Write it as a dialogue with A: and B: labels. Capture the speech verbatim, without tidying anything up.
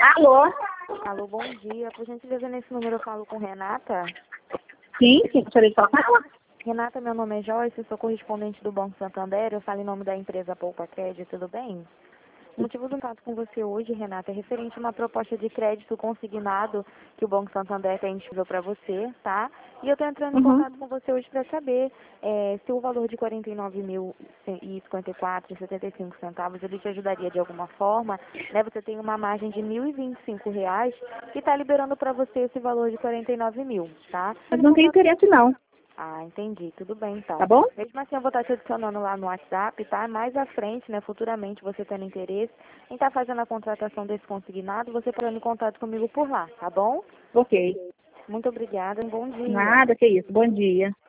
A: Alô?
B: Alô, bom dia. Por gentileza, nesse número eu falo com Renata.
A: Sim, sim, gostaria de falar com ela.
B: Renata, meu nome é Joyce, sou correspondente do Banco Santander. Eu falo em nome da empresa Poupa Crédito, tudo bem? O motivo do contato com você hoje, Renata, é referente a uma proposta de crédito consignado que o Banco Santander tem disponível para você, tá? E eu estou entrando em
A: Uhum.
B: contato com você hoje para saber é, se o valor de quarenta e nove mil e cinquenta e quatro reais e setenta e cinco centavos ele te ajudaria de alguma forma, né? Você tem uma margem de mil e vinte e cinco reais e está liberando para você esse valor de quarenta e nove mil, tá?
A: Mas não tem interesse, não.
B: Ah, entendi. Tudo bem, então.
A: Tá bom?
B: Mesmo assim, eu vou estar te adicionando lá no WhatsApp, tá? Mais à frente, né, futuramente, você tendo interesse em estar fazendo a contratação desse consignado, você pode entrar em contato comigo por lá, tá bom?
A: Ok.
B: Muito obrigada, um bom dia.
A: Nada, que isso. Bom dia.